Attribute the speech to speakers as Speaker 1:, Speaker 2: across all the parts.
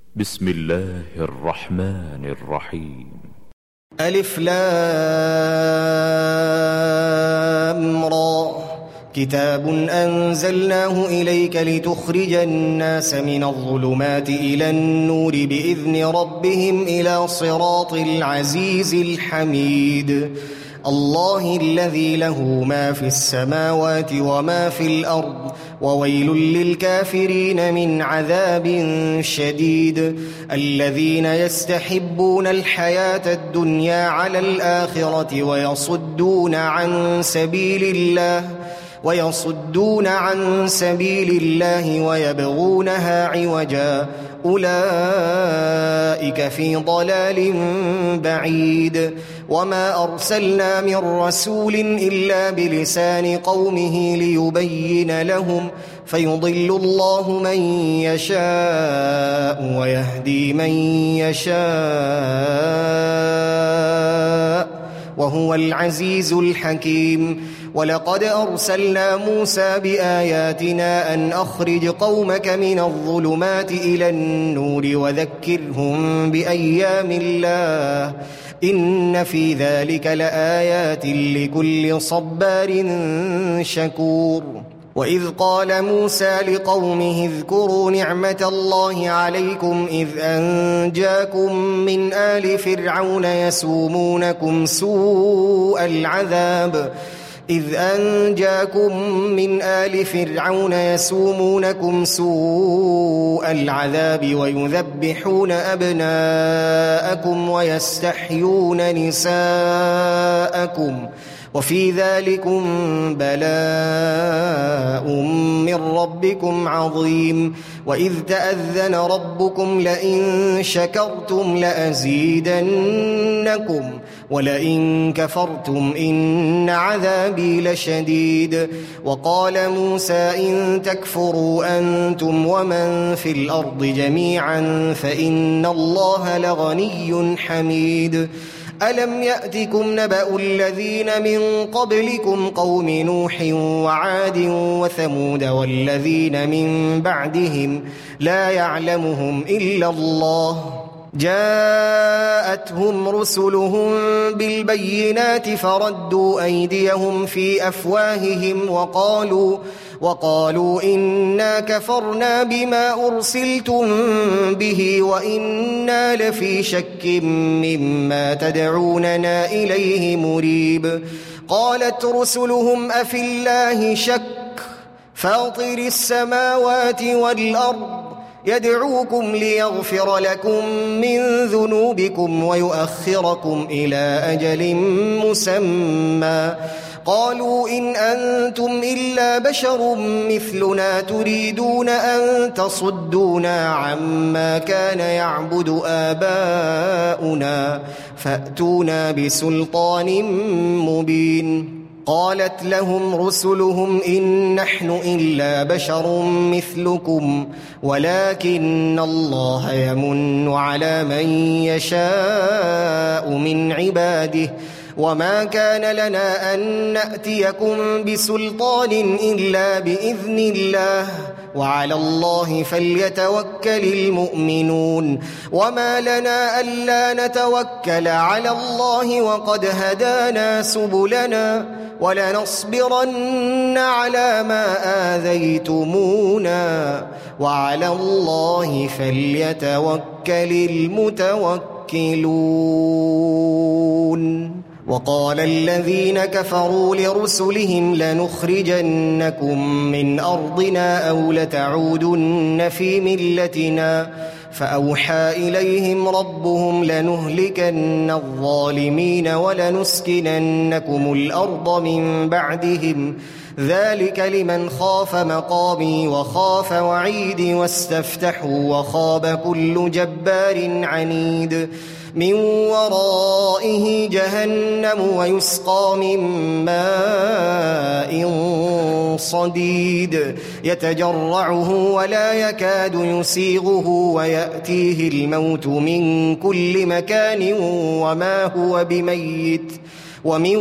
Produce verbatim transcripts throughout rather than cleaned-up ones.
Speaker 1: بسم الله الرحمن الرحيم.
Speaker 2: ألف لام را كتاب أنزلناه إليك لتخرج الناس من الظلمات إلى النور بإذن ربهم إلى صراط العزيز الحميد. الله الذي له ما في السماوات وما في الأرض وويل للكافرين من عذاب شديد. الذين يستحبون الحياة الدنيا على الآخرة ويصدون عن سبيل الله ويصدون عن سبيل الله ويبغونها عوجا أولئك في ضلال بعيد. وما أرسلنا من رسول إلا بلسان قومه ليبين لهم فيضل الله من يشاء ويهدي من يشاء وهو العزيز الحكيم. ولقد أرسلنا موسى بآياتنا أن أخرج قومك من الظلمات إلى النور وذكرهم بأيام الله إن في ذلك لآيات لكل صبار شكور. وإذ قال موسى لقومه اذكروا نعمة الله عليكم إذ أنجاكم من آل فرعون يسومونكم سوء العذاب إذ أنجاكم من آل فرعون يسومونكم سوء العذاب ويذبحون أبناءكم ويستحيون نساءكم وفي ذلكم بلاء من ربكم عظيم. وإذ تأذن ربكم لئن شكرتم لأزيدنكم ولئن كفرتم إن عذابي لشديد. وقال موسى إن تكفروا أنتم ومن في الأرض جميعا فإن الله لغني حميد. ألم يأتكم نبأ الذين من قبلكم قوم نوح وعاد وثمود والذين من بعدهم لا يعلمهم إلا الله جاءتهم رسلهم بالبينات فردوا أيديهم في أفواههم وقالوا وقالوا إنا كفرنا بما أرسلتم به وإنا لفي شك مما تدعوننا إليه مريب. قالت رسلهم أفي الله شك فاطر السماوات والأرض يدعوكم ليغفر لكم من ذنوبكم ويؤخركم إلى أجل مسمى قالوا إن أنتم إلا بشر مثلنا تريدون أن تصدونا عما كان يعبد آباؤنا فأتونا بسلطان مبين. قالت لهم رسلهم إن نحن إلا بشر مثلكم ولكن الله يمن على من يشاء من عباده وما كان لنا أن نأتيكم بسلطان إلا بإذن الله وعلى الله فليتوكل المؤمنون. وما لنا ألا نتوكل على الله وقد هدانا سبلنا ولنصبرن على ما آذيتمونا وعلى الله فليتوكل المتوكلون. وقال الذين كفروا لرسلهم لنخرجنكم من أرضنا أو لتعودن في ملتنا فأوحى إليهم ربهم لنهلكن الظالمين ولنسكننكم الأرض من بعدهم ذلك لمن خاف مقامي وخاف وعيدي واستفتحوا وخاب كل جبار عنيد. من ورائه جهنم ويسقى من ماء صديد يتجرعه ولا يكاد يسيغه ويأتيه الموت من كل مكان وما هو بميت ومن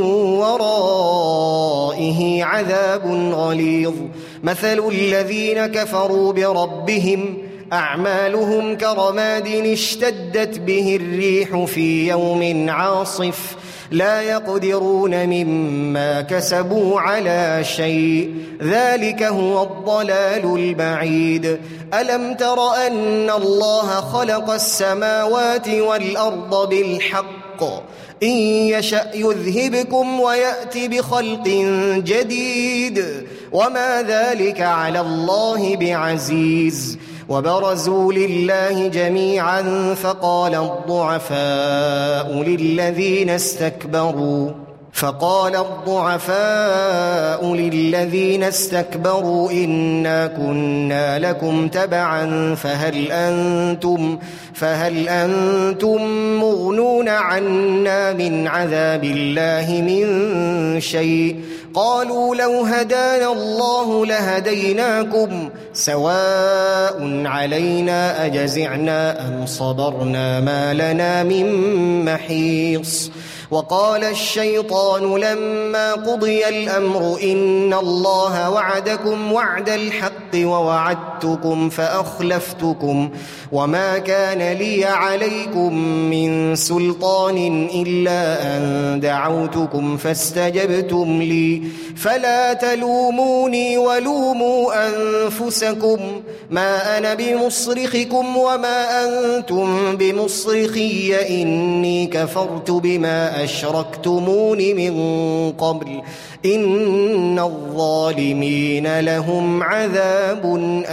Speaker 2: ورائه عذاب غليظ. مثل الذين كفروا بربهم أعمالهم كرماد اشتدت به الريح في يوم عاصف لا يقدرون مما كسبوا على شيء ذلك هو الضلال البعيد ألم تر أن الله خلق السماوات والأرض بالحق إن يشأ يذهبكم ويأتي بخلق جديد وما ذلك على الله بعزيز وبرزوا لله جميعا فقال الضعفاء للذين استكبروا فقال الضعفاء للذين استكبروا إنا كنا لكم تبعا فهل أنتم فهل أنتم مغنون عنا من عذاب الله من شيء قالوا لو هدانا الله لهديناكم سواء علينا أجزعنا أم صبرنا ما لنا من محيص وقال الشيطان لما قضي الأمر إن الله وعدكم وعد الحق ووعدتكم فأخلفتكم وما كان لي عليكم من سلطان إلا أن دعوتكم فاستجبتم لي فلا تلوموني ولوموا أنفسكم ما أنا بمصرخكم وما أنتم بمصرخي إني كفرت بما أشركتمون من قبل إن الظالمين لهم عذاب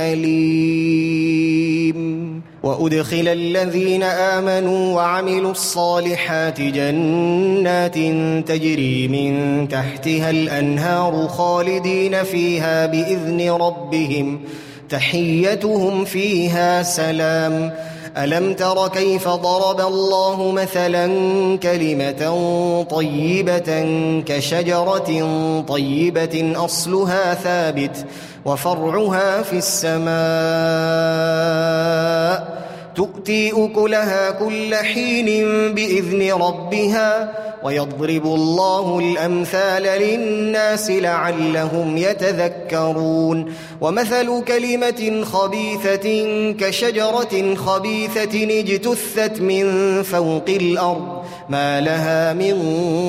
Speaker 2: أليم وأدخل الذين آمنوا وعملوا الصالحات جنات تجري من تحتها الأنهار خالدين فيها بإذن ربهم تحيتهم فيها سلام ألم تر كيف ضرب الله مثلا كلمة طيبة كشجرة طيبة أصلها ثابت وفرعها في السماء تؤتي أكلها كل حين بإذن ربها ويضرب الله الأمثال للناس لعلهم يتذكرون ومثل كلمة خبيثة كشجرة خبيثة اجتثت من فوق الأرض ما لها من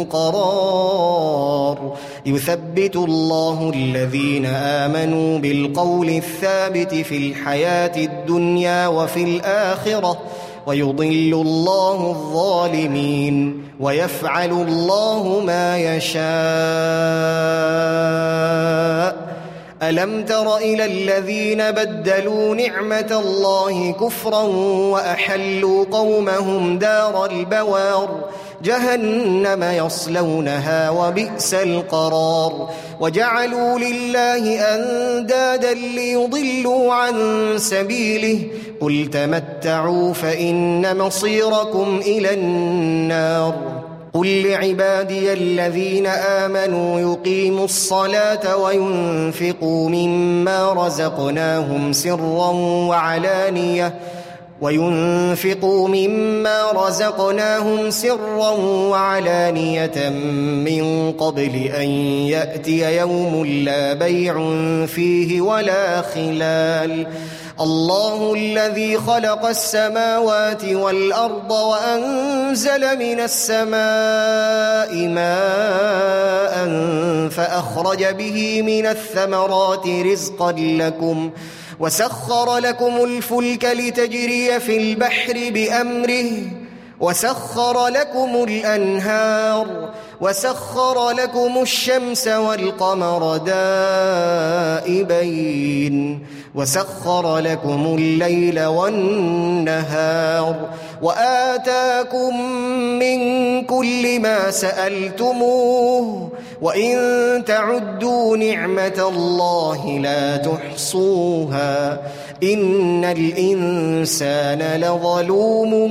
Speaker 2: قرار يثبت الله الذين آمنوا بالقول الثابت في الحياة الدنيا وفي الآخرة ويضل الله الظالمين ويفعل الله ما يشاء ألم تر إلى الذين بدلوا نعمة الله كفرا وأحلوا قومهم دار البوار جهنم يصلونها وبئس القرار وجعلوا لله أندادا ليضلوا عن سبيله قل تمتعوا فإن مصيركم إلى النار قل لعبادي الذين آمنوا يقيموا الصلاة وينفقوا مما رزقناهم سرا وعلانية وينفقوا مما رزقناهم سرا وعلانية من قبل أن يأتي يوم لا بيع فيه ولا خلال الله الذي خلق السماوات والأرض وأنزل من السماء ماء فأخرج به من الثمرات رزقا لكم وسخر لكم الفلك لتجري في البحر بأمره وسخر لكم الأنهار وسخر لكم الشمس والقمر دائبين وسخر لكم الليل والنهار وآتاكم من كل ما سألتموه وإن تعدوا نعمة الله لا تحصوها إن الإنسان لظلوم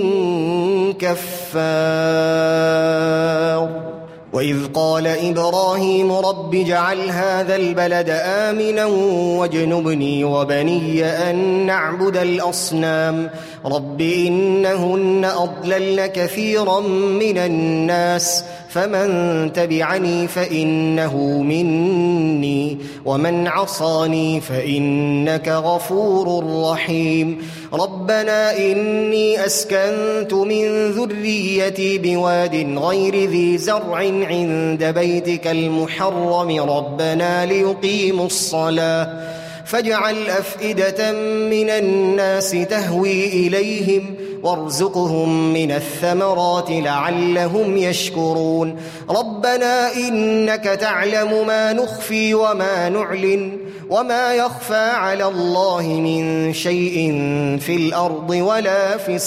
Speaker 2: كفار وإذ قال إبراهيم رب اجعل هذا البلد آمنا واجنبني وبني أن نعبد الأصنام رب إنهن أضللن كثيرا من الناس فمن تبعني فإنه مني ومن عصاني فإنك غفور رحيم ربنا إني أسكنت من ذريتي بواد غير ذي زرع عند بيتك المحرم ربنا ليقيموا الصلاة فاجعل أفئدة من الناس تهوي إليهم وارزقهم من الثمرات لعلهم يشكرون ربنا إنك تعلم ما نخفي وما نعلن وما يخفى على الله من شيء في الأرض ولا في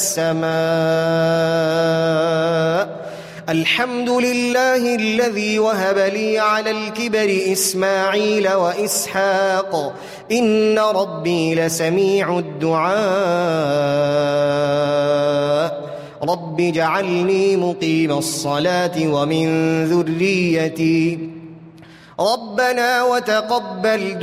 Speaker 2: السماء الحمد لله الذي وهب لي على الكبر إسماعيل وإسحاق إن ربي لسميع الدعاء رب اجعلني مقيم الصلاة ومن ذريتي ربنا وتقبل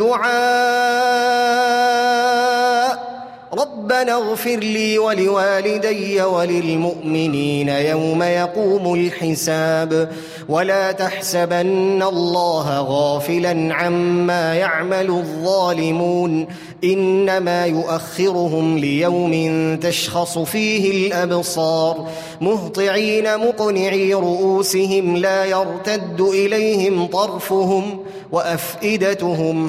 Speaker 2: دعاء ربنا اغفر لي ولوالدي وللمؤمنين يوم يقوم الحساب ولا تحسبن الله غافلا عما يعمل الظالمون إنما يؤخرهم ليوم تشخص فيه الأبصار مهطعين مقنعي رؤوسهم لا يرتد إليهم طرفهم وأفئدتهم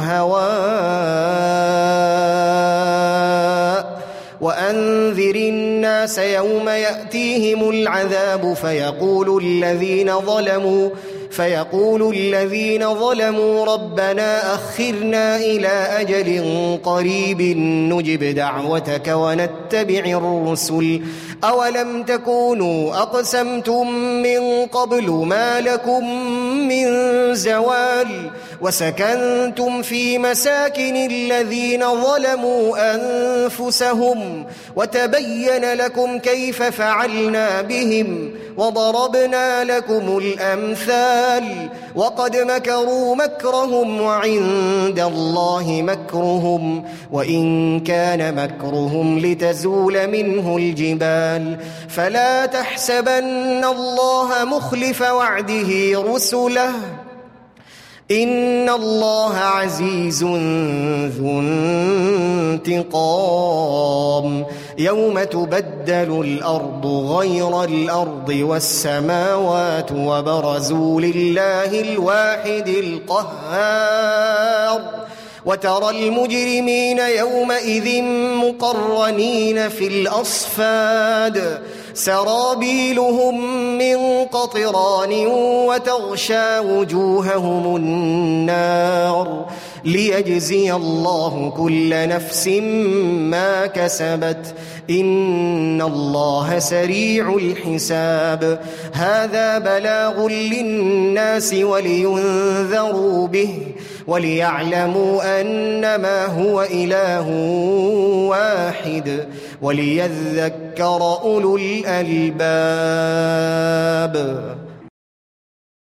Speaker 2: هواء وأنذر الناس يوم يأتيهم العذاب فيقول الذين ظلموا فيقول الذين ظلموا ربنا أخرنا إلى أجل قريب نجب دعوتك ونتبع الرسل أولم تكونوا أقسمتم من قبل ما لكم من زوال وسكنتم في مساكن الذين ظلموا أنفسهم وتبين لكم كيف فعلنا بهم وضربنا لكم الأمثال وقد مكروا مكرهم وعند الله مكرهم وإن كان مكرهم لتزول منه الجبال فلا تحسبن الله مخلف وعده رسله إن الله عزيز ذو انتقام يوم تبدل الأرض غير الأرض والسماوات وبرزوا لله الواحد القهار وترى المجرمين يومئذ مقرنين في الأصفاد سرابيلهم من قطران وتغشى وجوههم النار ليجزي الله كل نفس ما كسبت إن الله سريع الحساب هذا بلاغ للناس ولينذروا به وليعلموا أنما هو إله واحد وليذكر أولو الألباب